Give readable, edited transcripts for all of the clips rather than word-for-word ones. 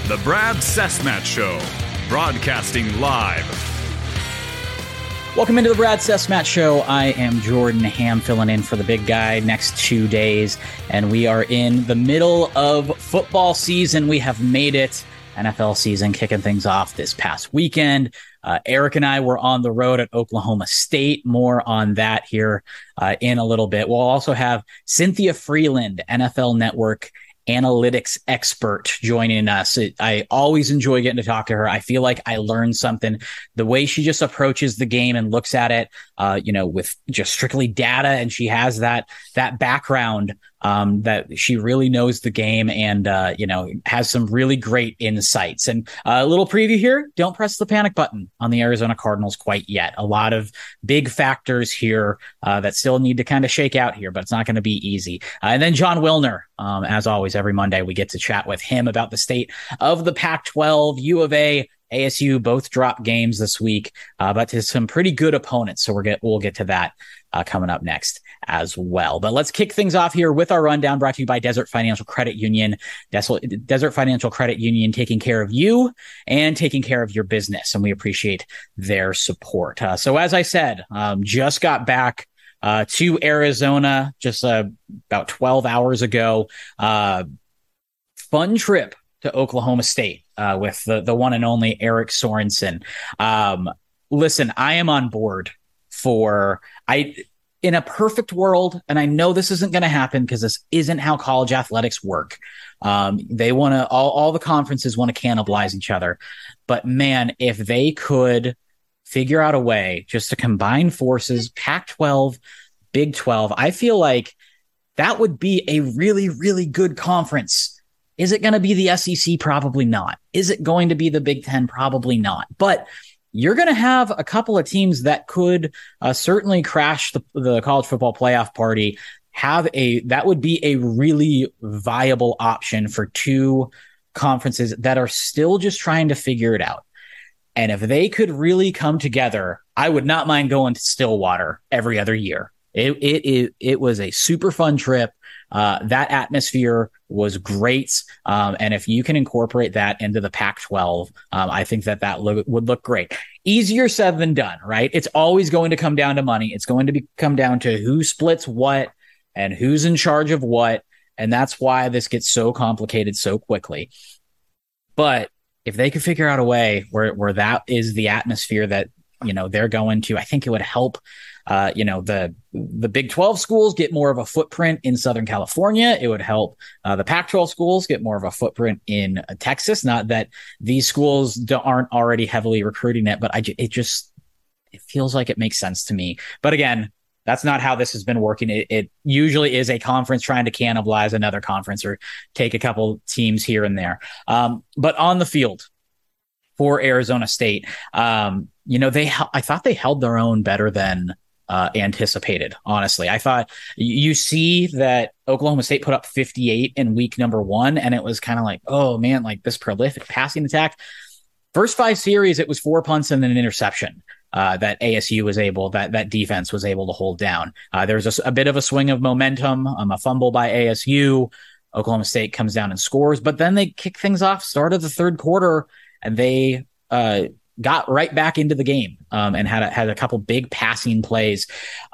The Brad Cessmat Show, broadcasting live. Welcome into the Brad Cessmat Show. I am Jordan Ham, filling in for the big guy next 2 days, and we are in the middle of football season. We have made it. NFL season kicking things off this past weekend. Eric and I were on the road at Oklahoma State. More on that here in a little bit. We'll also have Cynthia Freeland, NFL Network analytics expert, joining us. I always enjoy getting to talk to her. I feel like I learned something. The way she just approaches the game and looks at it, with just strictly data, and she has that background that she really knows the game and, has some really great insights. And a little preview here, don't press the panic button on the Arizona Cardinals quite yet. A lot of big factors here that still need to kind of shake out here, but it's not going to be easy. And then Jon Wilner, as always, every Monday we get to chat with him about the state of the Pac-12. U of A, ASU both dropped games this week, but to some pretty good opponents. So we'll get to that coming up next as well. But let's kick things off here with our rundown, brought to you by Desert Financial Credit Union. Desert Financial Credit Union, taking care of you and taking care of your business, and we appreciate their support. So as I said, just got back to Arizona just about 12 hours ago. Fun trip to Oklahoma State with the one and only Eric Sorensen. Listen, I am on board in a perfect world, and I know this isn't going to happen because this isn't how college athletics work. They want to, all the conferences want to cannibalize each other. But man, if they could figure out a way just to combine forces, Pac-12, Big 12, I feel like that would be a really, really good conference. Is it going to be the SEC? Probably not. Is it going to be the Big 10? Probably not. But you're going to have a couple of teams that could certainly crash the college football playoff party. That would be a really viable option for two conferences that are still just trying to figure it out. And if they could really come together, I would not mind going to Stillwater every other year. It was a super fun trip. That atmosphere was great. And if you can incorporate that into the Pac-12, I think that would look great. Easier said than done, right? It's always going to come down to money. It's going to come down to who splits what and who's in charge of what. And that's why this gets so complicated so quickly. But if they could figure out a way where that is the atmosphere that, they're going to, I think it would help, the Big 12 schools get more of a footprint in Southern California. It would help the Pac-12 schools get more of a footprint in Texas. Not that these schools aren't already heavily recruiting it, but it feels like it makes sense to me. But again, that's not how this has been working. It usually is a conference trying to cannibalize another conference or take a couple teams here and there. But on the field for Arizona State, I thought they held their own better than anticipated. Honestly, I thought you see that Oklahoma State put up 58 in week number 1, and it was kind of like, oh man, like this prolific passing attack. First 5 series, it was 4 punts and then an interception that ASU was that defense was able to hold down. There's a bit of a swing of momentum, a fumble by ASU. Oklahoma State comes down and scores, but then they kick things off, start of the third quarter, and they got right back into the game and had a couple big passing plays.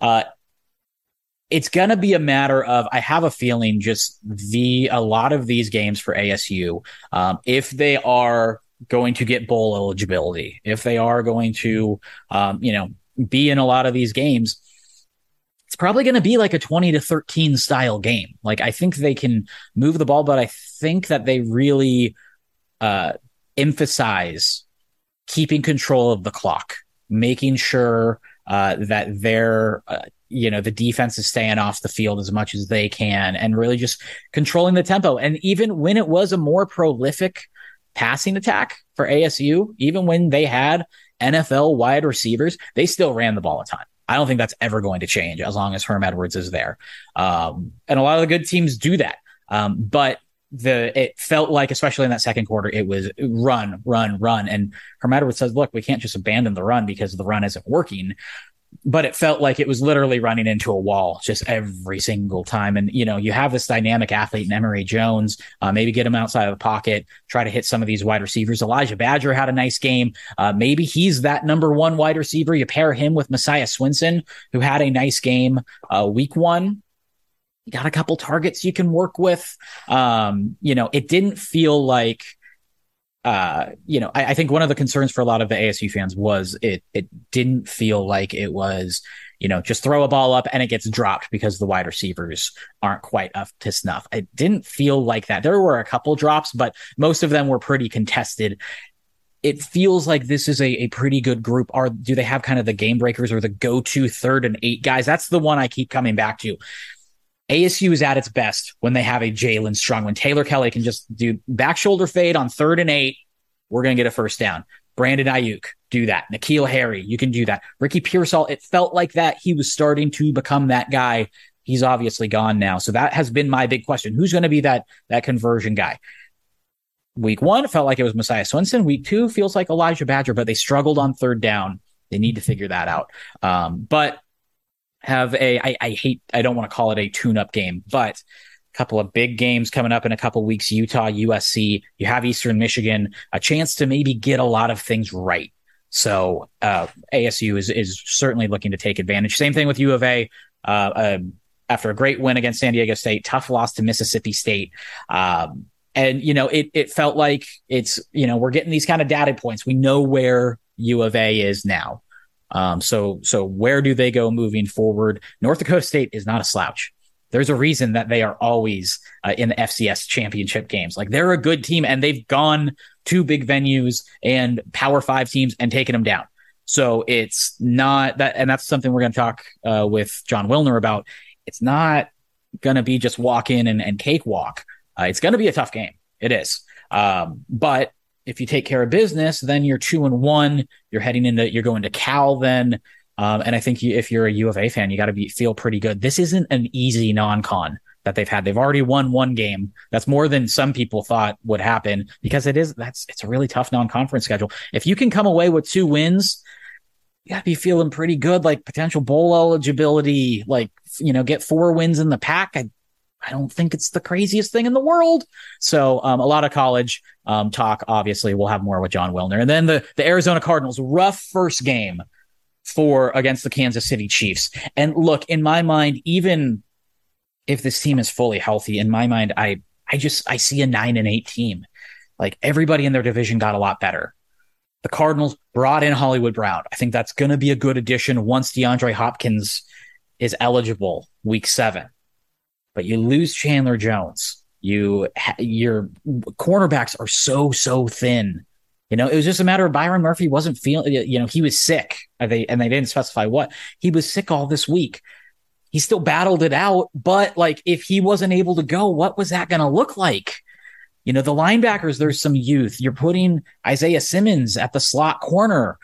It's going to be a matter of, I have a feeling, just a lot of these games for ASU, if they are going to get bowl eligibility, if they are going to, be in a lot of these games, it's probably going to be like a 20-13 style game. Like, I think they can move the ball, but I think that they really emphasize keeping control of the clock, making sure that they're, the defense is staying off the field as much as they can and really just controlling the tempo. And even when it was a more prolific passing attack for ASU, even when they had NFL wide receivers, they still ran the ball a ton. I don't think that's ever going to change as long as Herm Edwards is there. And a lot of the good teams do that. But it felt like, especially in that second quarter, it was run. And Herm Edwards says, look, we can't just abandon the run because the run isn't working. But it felt like it was literally running into a wall just every single time. And, you have this dynamic athlete in Emory Jones, maybe get him outside of the pocket, try to hit some of these wide receivers. Elijah Badger had a nice game. Maybe he's that number one wide receiver. You pair him with Messiah Swinson, who had a nice game week 1. You got a couple targets you can work with. It didn't feel like, I think one of the concerns for a lot of the ASU fans was it didn't feel like it was, just throw a ball up and it gets dropped because the wide receivers aren't quite up to snuff. It didn't feel like that. There were a couple drops, but most of them were pretty contested. It feels like this is a pretty good group. Do they have kind of the game breakers or the go-to 3rd and 8 guys? That's the one I keep coming back to. ASU is at its best when they have a Jalen Strong. When Taylor Kelly can just do back shoulder fade on 3rd and 8, we're going to get a first down. Brandon Ayuk, do that. N'Keal Harry, you can do that. Ricky Pearsall, it felt like that. He was starting to become that guy. He's obviously gone now. So that has been my big question. Who's going to be that conversion guy? Week 1, it felt like it was Messiah Swinson. Week 2 feels like Elijah Badger, but they struggled on 3rd down. They need to figure that out. But have I don't want to call it a tune-up game, but a couple of big games coming up in a couple of weeks. Utah, USC, you have Eastern Michigan, a chance to maybe get a lot of things right. So ASU is certainly looking to take advantage. Same thing with U of A. After a great win against San Diego State, tough loss to Mississippi State. And, it felt like it's, we're getting these kind of data points. We know where U of A is now. So where do they go moving forward? North Dakota State is not a slouch. There's a reason that they are always in the FCS championship games. Like, they're a good team, and they've gone to big venues and Power 5 teams and taken them down. So it's not that, and that's something we're going to talk with John Wilner about. It's not going to be just walk in and cakewalk. It's going to be a tough game. It is. But if you take care of business, then you're 2-1. You're going to Cal then. And I think if you're a U of A fan, you got to feel pretty good. This isn't an easy non-con that they've had. They've already won 1 game. That's more than some people thought would happen, because it's a really tough non-conference schedule. If you can come away with 2 wins, you got to be feeling pretty good, like potential bowl eligibility, like, get 4 wins in the pack. I don't think it's the craziest thing in the world. So a lot of college talk, obviously. We'll have more with John Wilner. And then the Arizona Cardinals, rough first game against the Kansas City Chiefs. And look, in my mind, even if this team is fully healthy, in my mind, I see a 9-8 team. Like, everybody in their division got a lot better. The Cardinals brought in Hollywood Brown. I think that's going to be a good addition once DeAndre Hopkins is eligible week 7. But you lose Chandler Jones. Your cornerbacks are so thin. It was just a matter of Byron Murphy wasn't feeling, he was sick. And they didn't specify what. He was sick all this week. He still battled it out. But, like, if he wasn't able to go, what was that going to look like? The linebackers, there's some youth. You're putting Isaiah Simmons at the slot corner.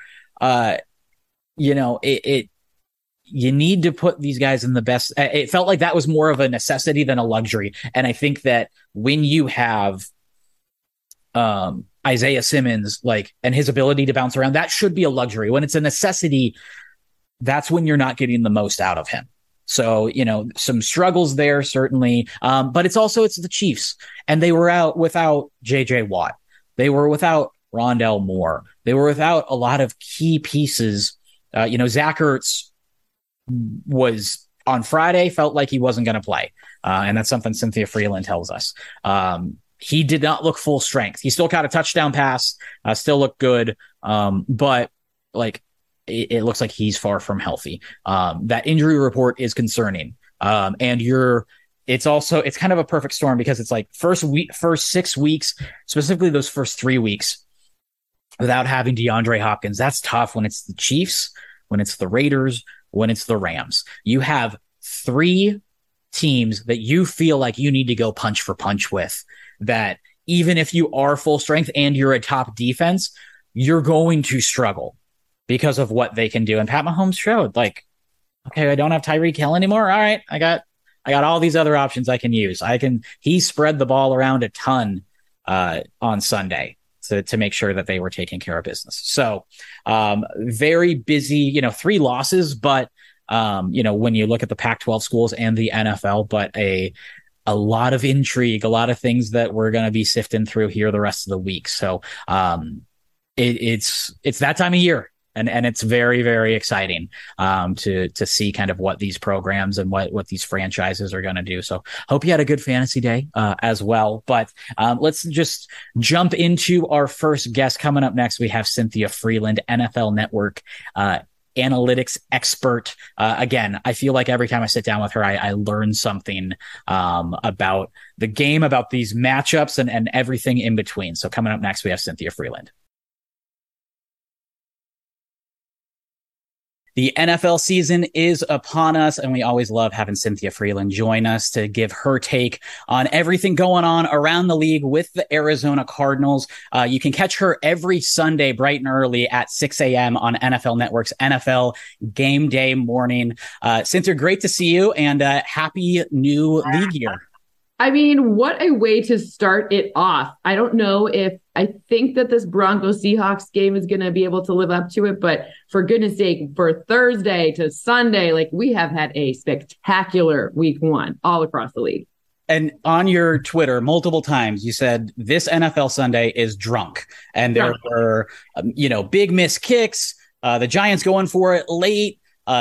You need to put these guys in the best. It felt like that was more of a necessity than a luxury. And I think that when you have Isaiah Simmons, and his ability to bounce around, that should be a luxury. When it's a necessity, that's when you're not getting the most out of him. So, some struggles there, certainly. But it's the Chiefs, and they were out without JJ Watt. They were without Rondell Moore. They were without a lot of key pieces. Zach Ertz was on Friday, felt like he wasn't going to play. And that's something Cynthia Freeland tells us. He did not look full strength. He still got a touchdown pass, still looked good. But it looks like he's far from healthy. That injury report is concerning. And it's kind of a perfect storm, because it's like first 6 weeks, specifically those first 3 weeks without having DeAndre Hopkins. That's tough when it's the Chiefs, when it's the Raiders, when it's the Rams. You have 3 teams that you feel like you need to go punch for punch with, that even if you are full strength and you're a top defense, you're going to struggle because of what they can do. And Pat Mahomes showed, okay, I don't have Tyreek Hill anymore. All right, I got all these other options I can use. He spread the ball around a ton on Sunday. to make sure that they were taking care of business. So very busy, 3 losses, but when you look at the Pac-12 schools and the NFL, but a lot of intrigue, a lot of things that we're going to be sifting through here the rest of the week. So it's that time of year. And it's very, very exciting to see kind of what these programs and what these franchises are going to do. So hope you had a good fantasy day as well. But let's just jump into our first guest. Coming up next, we have Cynthia Frelund, NFL Network analytics expert. Again, I feel like every time I sit down with her, I learn something about the game, about these matchups and everything in between. So coming up next, we have Cynthia Frelund. The NFL season is upon us, and we always love having Cynthia Frelund join us to give her take on everything going on around the league with the Arizona Cardinals. You can catch her every Sunday bright and early at 6 a.m. on NFL Network's NFL Game Day morning. Cynthia, great to see you, and happy new league year. I mean, what a way to start it off. I don't know if I think that this Broncos Seahawks game is going to be able to live up to it, but for goodness sake, for Thursday to Sunday, like we have had a spectacular week 1 all across the league. And on your Twitter, multiple times, you said this NFL Sunday is drunk. And there were, big missed kicks, the Giants going for it late.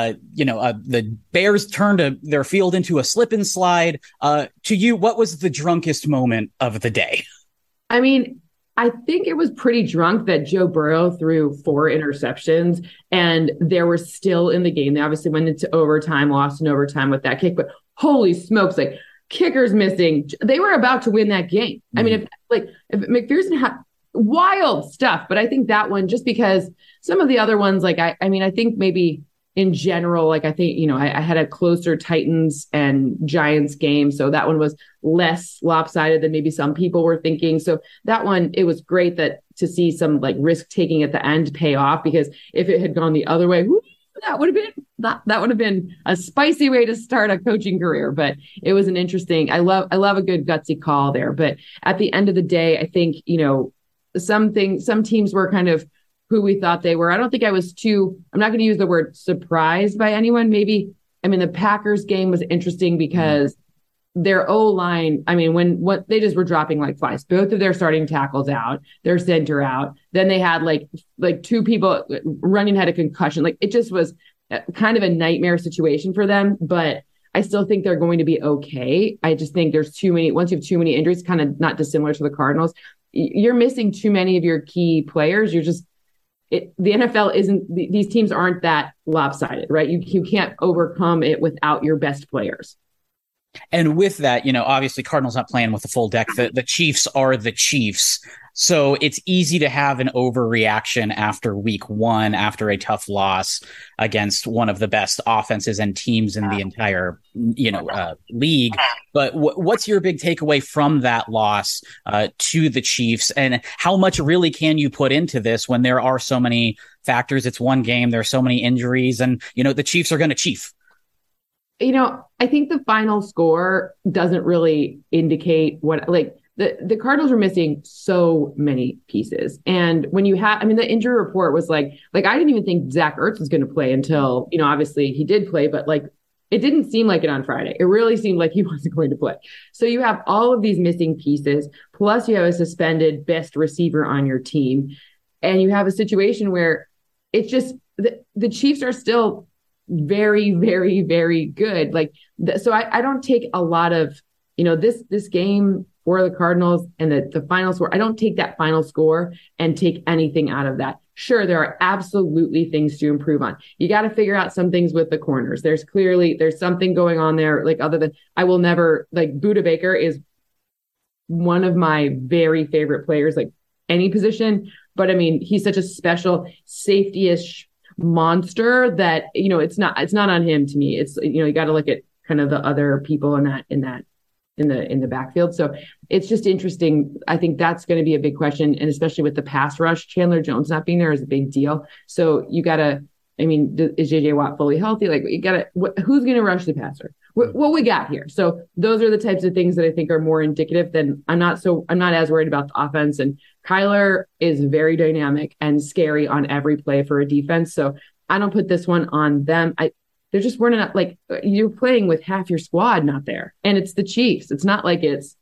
The Bears turned their field into a slip and slide. To you, what was the drunkest moment of the day? I mean, I think it was pretty drunk that Joe Burrow threw 4 interceptions and they were still in the game. They obviously went into overtime, lost in overtime with that kick, but holy smokes, like kickers missing. They were about to win that game. I mean, if McPherson had wild stuff, but I think that one, just because some of the other ones, like, I think maybe in general, like I think, I had a closer Titans and Giants game. So that one was less lopsided than maybe some people were thinking. So that one, it was great to see some like risk taking at the end pay off, because if it had gone the other way, that would have been a spicy way to start a coaching career. But it was an interesting, I love a good gutsy call there. But at the end of the day, I think, some teams were kind of who we thought they were. I don't think I'm not going to use the word surprised by anyone. Maybe, the Packers game was interesting because their O-line, what they just were dropping like flies. Both of their starting tackles out, their center out. Then they had like 2 people running had a concussion. Like it just was kind of a nightmare situation for them, but I still think they're going to be okay. I just think there's too many, once you have too many injuries, kind of not dissimilar to the Cardinals, you're missing too many of your key players. The NFL these teams aren't that lopsided, right? You can't overcome it without your best players. And with that, obviously Cardinals not playing with the full deck. The Chiefs are the Chiefs. So it's easy to have an overreaction after week 1, after a tough loss against one of the best offenses and teams in the entire, league. But what's your big takeaway from that loss to the Chiefs, and how much really can you put into this when there are so many factors? It's one game. There are so many injuries, and, the Chiefs are going to chief. I think the final score doesn't really indicate what, like, the Cardinals were missing so many pieces. And when you have, the injury report was like I didn't even think Zach Ertz was going to play until, obviously he did play, but like, it didn't seem like it on Friday. It really seemed like he wasn't going to play. So you have all of these missing pieces, plus you have a suspended best receiver on your team. And you have a situation where it's just, the Chiefs are still very, very, very good. So I don't take a lot of, this game for the Cardinals and the final score. I don't take that final score and take anything out of that. Sure, there are absolutely things to improve on. You got to figure out some things with the corners. There's something going on there. Like, other than, I will never, like, Budda Baker is one of my very favorite players, like any position. But he's such a special safety-ish monster that, it's not on him to me. It's, you got to look at kind of the other people in the backfield. So it's just interesting. I think that's going to be a big question. And especially with the pass rush, Chandler Jones not being there is a big deal. So you got to, I mean, is JJ Watt fully healthy? Like, you got to, who's going to rush the passer? What we got here. So those are the types of things that I think are more indicative than I'm not as worried about the offense. And Kyler is very dynamic and scary on every play for a defense. So I don't put this one on them. They're just weren't enough. Like, you're playing with half your squad not there, and it's the Chiefs. It's not like it's,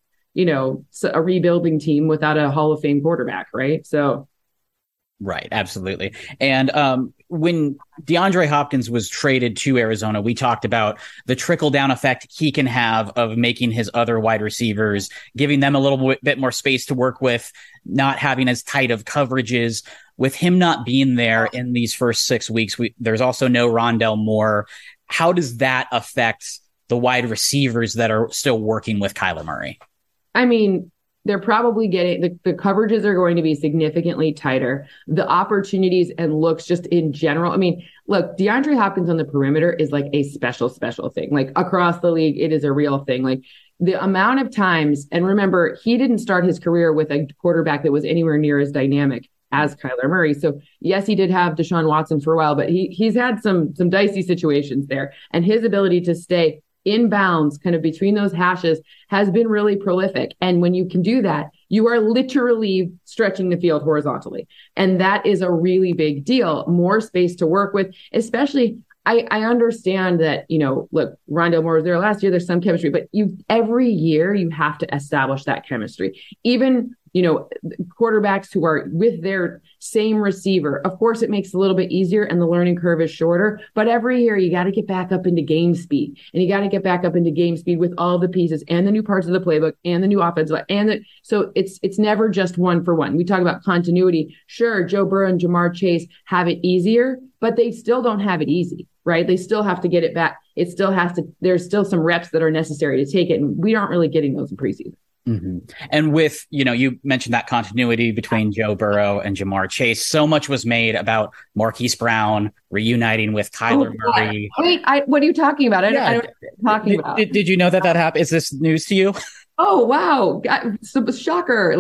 a rebuilding team without a Hall of Fame quarterback, right? So. Right, absolutely. And when DeAndre Hopkins was traded to Arizona, we talked about the trickle-down effect he can have of making his other wide receivers, giving them a little bit more space to work with, not having as tight of coverages. With him not being there in these first 6 weeks, there's also no Rondale Moore. How does that affect the wide receivers that are still working with Kyler Murray? I mean, they're probably getting the coverages are going to be significantly tighter. The opportunities and looks just in general. I mean, look, DeAndre Hopkins on the perimeter is like a special thing. Like, across the league, it is a real thing. Like, the amount of times, and remember, he didn't start his career with a quarterback that was anywhere near as dynamic as Kyler Murray. So yes, he did have Deshaun Watson for a while, but he's had some dicey situations there. And his ability to stay in bounds, kind of between those hashes, has been really prolific. And when you can do that, you are literally stretching the field horizontally. And that is a really big deal. More space to work with, especially, I understand that, look, Rondale Moore was there last year. There's some chemistry, but every year you have to establish that chemistry. Even, quarterbacks who are with their same receiver, of course, it makes it a little bit easier and the learning curve is shorter. But every year you got to get back up into game speed, and you got to get back up into game speed with all the pieces and the new parts of the playbook and the new offensive. So it's never just one for one. We talk about continuity. Sure, Joe Burrow and Jamar Chase have it easier, but they still don't have it easy, right? They still have to get it back. There's still some reps that are necessary to take it. And we aren't really getting those in preseason. Mm-hmm. And with, you mentioned that continuity between Joe Burrow and Jamar Chase. So much was made about Marquise Brown reuniting with Kyler Murray. Wait, what are you talking about? I don't know what you're talking about. Did you know that happened? Is this news to you? Oh, wow. Shocker.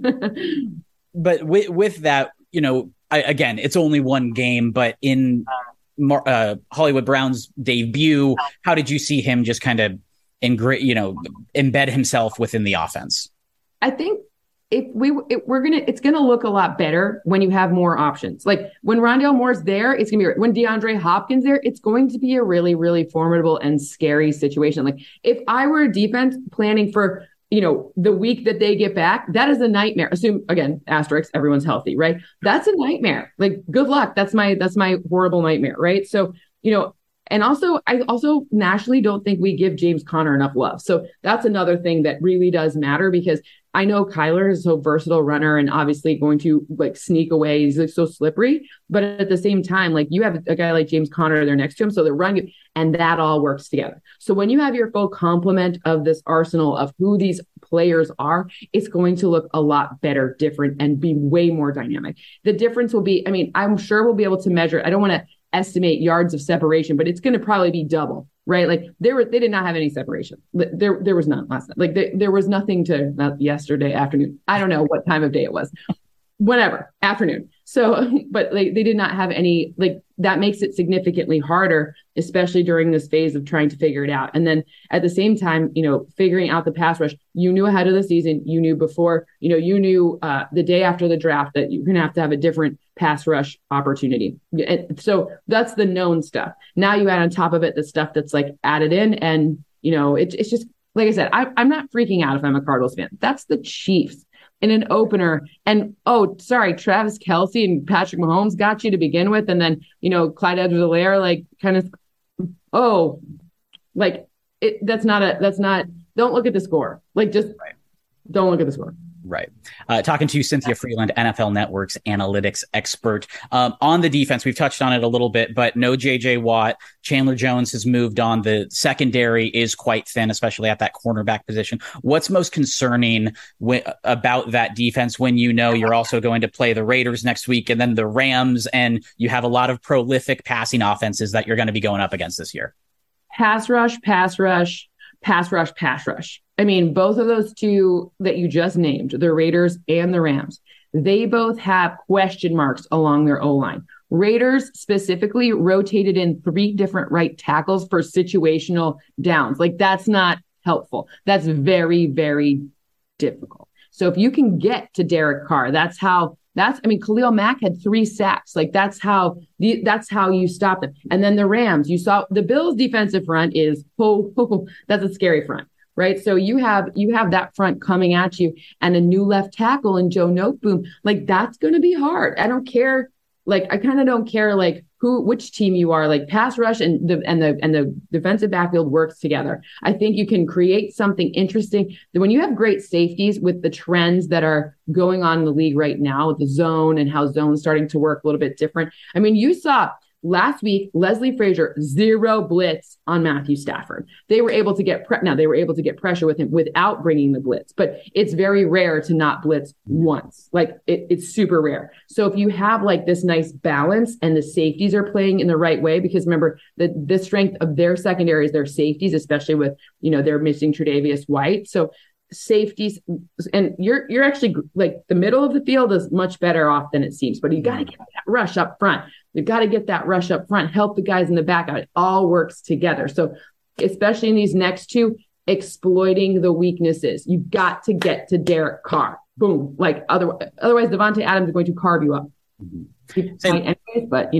But with that, again, it's only one game, but in Hollywood Brown's debut, how did you see him just kind of embed himself within the offense? I think it's gonna look a lot better when you have more options. Like, when Rondale Moore's there, it's gonna be, when DeAndre Hopkins there, it's going to be a really, really formidable and scary situation. Like, if I were a defense planning for, the week that they get back, that is a nightmare. Assume, again, asterisk, everyone's healthy, right? That's a nightmare. Like, good luck. That's my horrible nightmare, right? So, and also, I also nationally don't think we give James Conner enough love. So that's another thing that really does matter, because I know Kyler is so versatile runner and obviously going to sneak away. He's so slippery, but at the same time, you have a guy like James Conner there next to him. So they're running, and that all works together. So when you have your full complement of this arsenal of who these players are, it's going to look a lot better, different, and be way more dynamic. The difference will be, I'm sure we'll be able to measure. I don't want to estimate yards of separation, but it's going to probably be double, right? Like, they did not have any separation. There was none last night. There was nothing not yesterday afternoon. I don't know what time of day it was. Whatever, afternoon. So, but they did not have any, that makes it significantly harder, especially during this phase of trying to figure it out. And then at the same time, figuring out the pass rush, you knew ahead of the season, you knew before, you knew the day after the draft that you're going to have a different pass rush opportunity. And so that's the known stuff. Now you add on top of it the stuff that's added in, and, it's just, like I said, I'm not freaking out if I'm a Cardinals fan. That's the Chiefs in an opener. And, Travis Kelce and Patrick Mahomes got you to begin with. And then, Clyde Edwards-Helaire, don't look at the score. Don't look at the score. Right. Talking to Cynthia Freeland, NFL Network's analytics expert. On the defense, we've touched on it a little bit, but no JJ Watt. Chandler Jones has moved on. The secondary is quite thin, especially at that cornerback position. What's most concerning about that defense when you're also going to play the Raiders next week and then the Rams, and you have a lot of prolific passing offenses that you're going to be going up against this year? Pass rush, pass rush, pass rush, pass rush. Both of those two that you just named, the Raiders and the Rams, they both have question marks along their O-line. Raiders specifically rotated in 3 different right tackles for situational downs. Like, that's not helpful. That's very, very difficult. So if you can get to Derek Carr, Khalil Mack had 3 sacks. Like, that's how you stop them. And then the Rams, you saw the Bills defensive front is, that's a scary front. Right. So you have that front coming at you and a new left tackle in Joe Noteboom. Like, that's going to be hard. I don't care. Like, I kind of don't care, like, which team you are. Like, pass rush and the defensive backfield works together. I think you can create something interesting. When you have great safeties with the trends that are going on in the league right now with the zone and how zone's starting to work a little bit different. I mean, you saw last week, Leslie Frazier, 0 blitz on Matthew Stafford. They were able to get pressure with him without bringing the blitz, but it's very rare to not blitz once. Like, it's super rare. So if you have like this nice balance and the safeties are playing in the right way, because remember the strength of their secondary is their safeties, especially with, they're missing Tre'Davious White. So safeties, and you're actually, like, the middle of the field is much better off than it seems, but you got to get that rush up front. You've got to get that rush up front, help the guys in the back out. It all works together. So especially in these next 2, exploiting the weaknesses. You've got to get to Derek Carr. Boom. Like, otherwise Davante Adams is going to carve you up. Anyways, but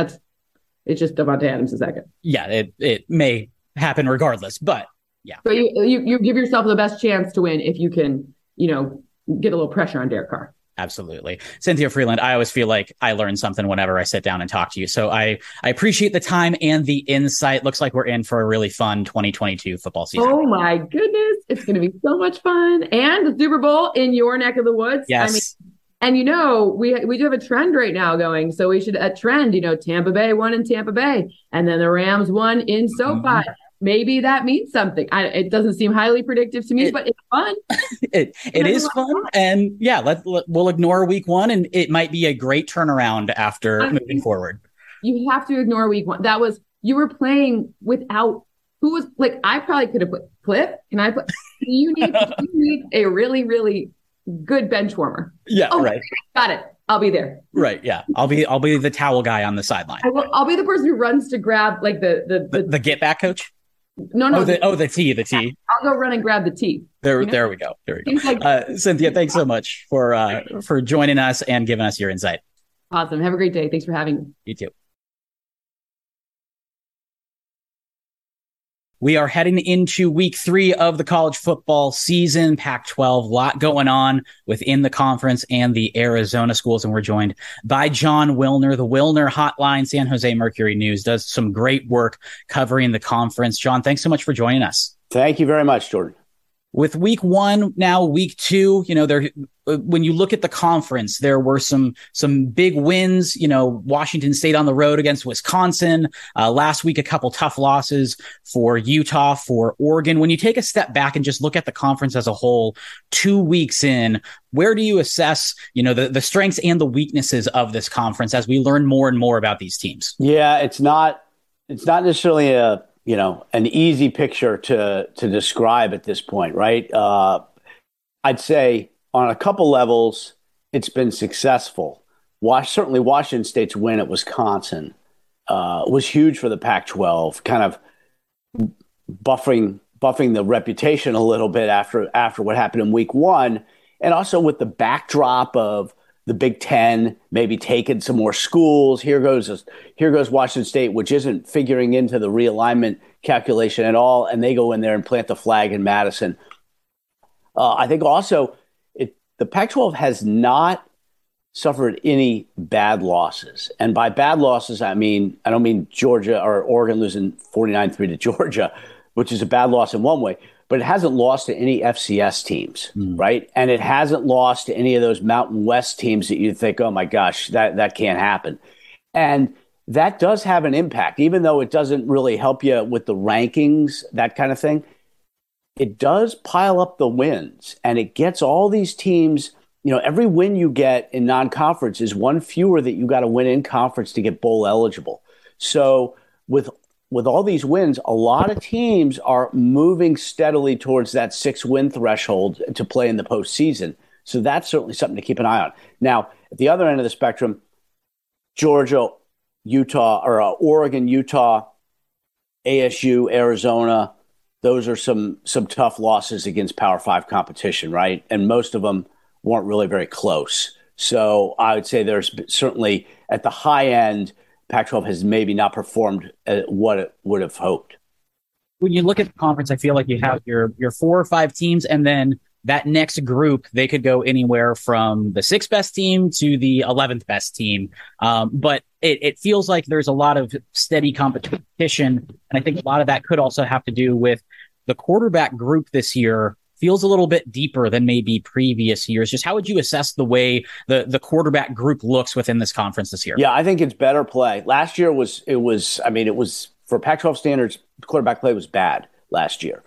it's just Davante Adams is that good. Yeah, it may happen regardless, but yeah. So you give yourself the best chance to win if you can, get a little pressure on Derek Carr. Absolutely. Cynthia Freeland, I always feel like I learn something whenever I sit down and talk to you. So I appreciate the time and the insight. Looks like we're in for a really fun 2022 football season. Oh my goodness. It's going to be so much fun. And the Super Bowl in your neck of the woods. Yes. And we do have a trend right now going. So we should trend, Tampa Bay won in Tampa Bay and then the Rams won in SoFi. Mm-hmm. Maybe that means something. It doesn't seem highly predictive to me, but it's fun. It is fun. And yeah, we'll ignore week 1 and it might be a great turnaround after moving forward. You have to ignore week 1. You were playing without who was like, I probably could have put Cliff. Can I put, you need a really, really good bench warmer. Yeah. Right. Got it. I'll be there. Right. Yeah. I'll be the towel guy on the sideline. I'll be the person who runs to grab like the get back coach. No. The tea. I'll go run and grab the tea. There we go. Cynthia, thanks so much for joining us and giving us your insight. Awesome. Have a great day. Thanks for having me. You too. We are heading into week 3 of the college football season, Pac-12, lot going on within the conference and the Arizona schools. And we're joined by Jon Wilner. The Wilner Hotline, San Jose Mercury News, does some great work covering the conference. Jon, thanks so much for joining us. Thank you very much, Jordan. With week 1, now week 2, when you look at the conference, there were some big wins. Washington State on the road against Wisconsin. Last week, a couple tough losses for Utah, for Oregon. When you take a step back and just look at the conference as a whole, 2 weeks in, where do you assess, the strengths and the weaknesses of this conference as we learn more and more about these teams? Yeah, it's not necessarily an easy picture to describe at this point, right? I'd say on a couple levels, it's been successful. Certainly Washington State's win at Wisconsin was huge for the Pac-12, kind of buffing the reputation a little bit after what happened in week 1, and also with the backdrop of the Big Ten maybe taking some more schools. Here goes Washington State, which isn't figuring into the realignment calculation at all, and they go in there and plant the flag in Madison. I think also the Pac-12 has not suffered any bad losses, and by bad losses I don't mean Georgia or Oregon losing 49-3 to Georgia, which is a bad loss in one way. But it hasn't lost to any FCS teams, right? And it hasn't lost to any of those Mountain West teams that you think, oh my gosh, that can't happen. And that does have an impact, even though it doesn't really help you with the rankings, that kind of thing. It does pile up the wins, and it gets all these teams, every win you get in non-conference is one fewer that you got to win in conference to get bowl eligible. So with all these wins, a lot of teams are moving steadily towards that 6-win threshold to play in the postseason. So that's certainly something to keep an eye on. Now, at the other end of the spectrum, Georgia, Utah, or Oregon, Utah, ASU, Arizona. Those are some tough losses against Power Five competition, right? And most of them weren't really very close. So I would say there's certainly at the high end, Pac-12 has maybe not performed what it would have hoped. When you look at the conference, I feel like you have your 4 or 5 teams, and then that next group, they could go anywhere from the 6th best team to the 11th best team. But it feels like there's a lot of steady competition. And I think a lot of that could also have to do with the quarterback group this year feels a little bit deeper than maybe previous years. Just how would you assess the way the quarterback group looks within this conference this year? Yeah, I think it's better play. Last year was for Pac-12 standards, quarterback play was bad last year.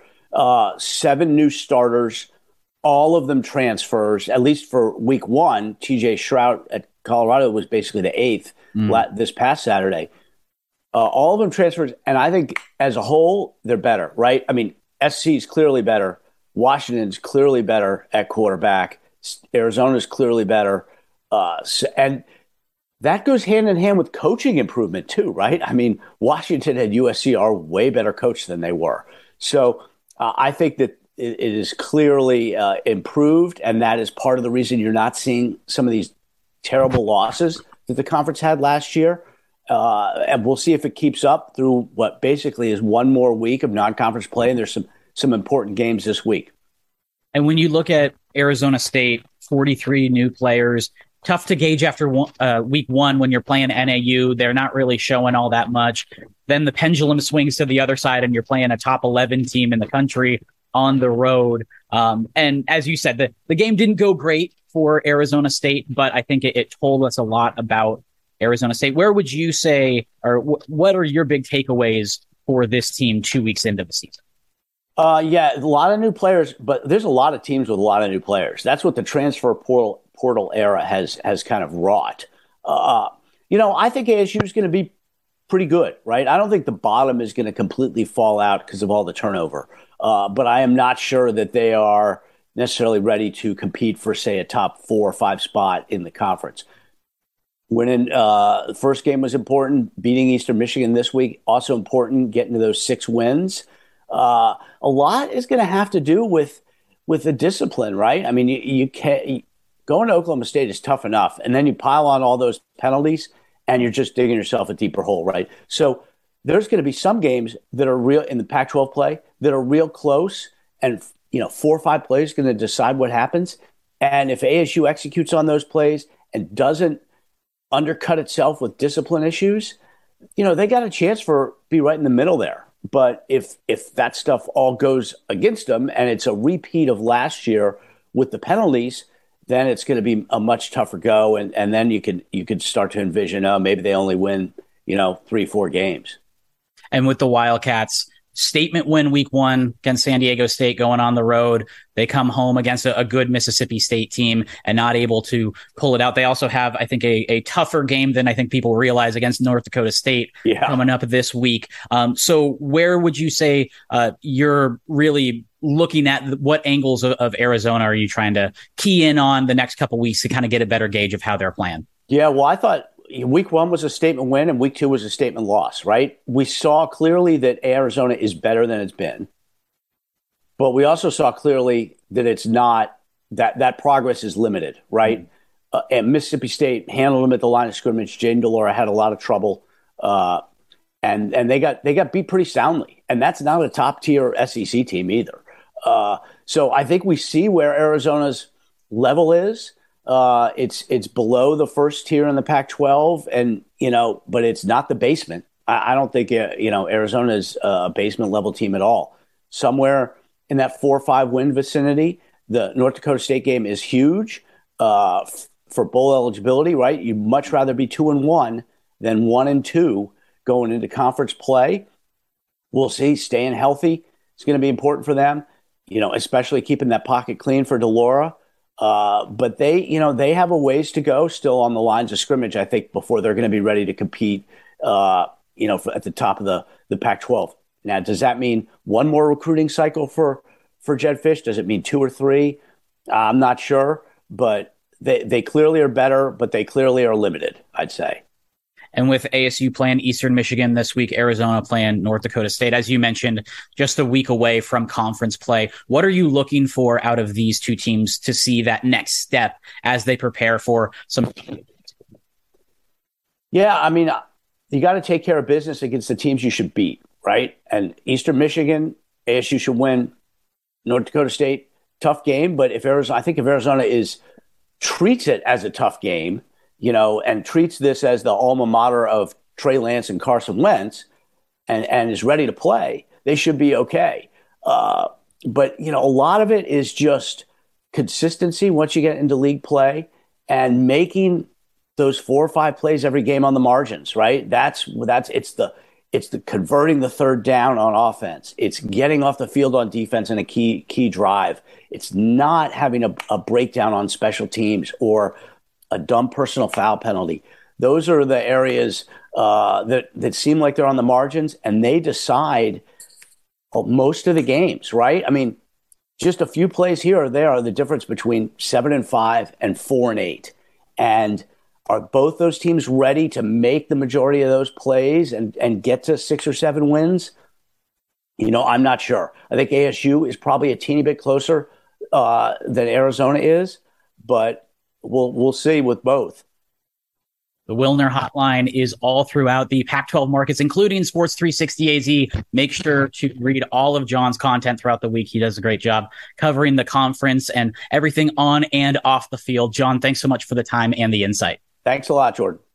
7 new starters, all of them transfers, at least for week 1. TJ Shrout at Colorado was basically the 8th this past Saturday. All of them transfers, and I think as a whole, they're better, right? I mean, SC is clearly better. Washington's clearly better at quarterback. Arizona's clearly better. And that goes hand in hand with coaching improvement too, right? I mean, Washington and USC are way better coached than they were. So I think that it is clearly improved, and that is part of the reason you're not seeing some of these terrible losses that the conference had last year. And we'll see if it keeps up through what basically is one more week of non-conference play, and there's some important games this week. And when you look at Arizona State, 43 new players, tough to gauge after week 1 when you're playing NAU. They're not really showing all that much. Then the pendulum swings to the other side, and you're playing a top 11 team in the country on the road. And as you said, the game didn't go great for Arizona State, but I think it told us a lot about Arizona State. Where would you say, or what are your big takeaways for this team 2 weeks into the season? Yeah, a lot of new players, but there's a lot of teams with a lot of new players. That's what the transfer portal era has kind of wrought. I think ASU is going to be pretty good, right? I don't think the bottom is going to completely fall out because of all the turnover. But I am not sure that they are necessarily ready to compete for, say, a top 4 or 5 spot in the conference. Winning the first game was important. Beating Eastern Michigan this week, also important. Getting to those 6 wins. A lot is going to have to do with the discipline, right? I mean, you can't going to Oklahoma State is tough enough, and then you pile on all those penalties, and you're just digging yourself a deeper hole, right? So there's going to be some games that are real in the Pac-12 play that are real close, and 4 or 5 plays going to decide what happens. And if ASU executes on those plays and doesn't undercut itself with discipline issues, they got a chance for be right in the middle there. But if that stuff all goes against them and it's a repeat of last year with the penalties, then it's going to be a much tougher go. And then you could start to envision, maybe they only win, 3-4 games. And with the Wildcats, statement win week 1 against San Diego State going on the road. They come home against a good Mississippi State team and not able to pull it out. They also have, I think, a tougher game than I think people realize against North Dakota State coming up this week. So where would you say you're really looking at what angles of Arizona are you trying to key in on the next couple of weeks to kind of get a better gauge of how they're playing? Yeah, well, I thought week 1 was a statement win and week 2 was a statement loss, right? We saw clearly that Arizona is better than it's been. But we also saw clearly that it's not, that progress is limited, right? And Mississippi State handled them at the line of scrimmage. Jaden Delora had a lot of trouble. And they got beat pretty soundly. And that's not a top tier SEC team either. So I think we see where Arizona's level is. It's below the first tier in the Pac-12, and but it's not the basement. I don't think Arizona is a basement level team at all. Somewhere in that 4 or 5 win vicinity, the North Dakota State game is huge for bowl eligibility. Right? You'd much rather be 2-1 than 1-2 going into conference play. We'll see. Staying healthy is going to be important for them. Especially keeping that pocket clean for Delora. But they have a ways to go still on the lines of scrimmage, I think, before they're going to be ready to compete, at the top of the Pac-12. Now, does that mean one more recruiting cycle for Jedd Fisch? Does it mean 2 or 3? I'm not sure, but they clearly are better, but they clearly are limited, I'd say. And with ASU playing Eastern Michigan this week, Arizona playing North Dakota State, as you mentioned, just a week away from conference play. What are you looking for out of these two teams to see that next step as they prepare for some? Yeah, I mean, you got to take care of business against the teams you should beat, right? And Eastern Michigan, ASU should win. North Dakota State, tough game, but if Arizona treats it as a tough game, and treats this as the alma mater of Trey Lance and Carson Wentz, and is ready to play, they should be okay. But a lot of it is just consistency once you get into league play and making those 4 or 5 plays every game on the margins, right? It's the converting the third down on offense. It's getting off the field on defense in a key drive. It's not having a breakdown on special teams or a dumb personal foul penalty. Those are the areas that seem like they're on the margins, and they decide most of the games, right? I mean, just a few plays here or there are the difference between 7-5 and 4-8. And are both those teams ready to make the majority of those plays and get to 6 or 7 wins? I'm not sure. I think ASU is probably a teeny bit closer than Arizona is, but we'll see with both. The Wilner Hotline is all throughout the Pac-12 markets, including Sports 360 AZ. Make sure to read all of John's content throughout the week. He does a great job covering the conference and everything on and off the field. John, thanks so much for the time and the insight. Thanks a lot, Jordan.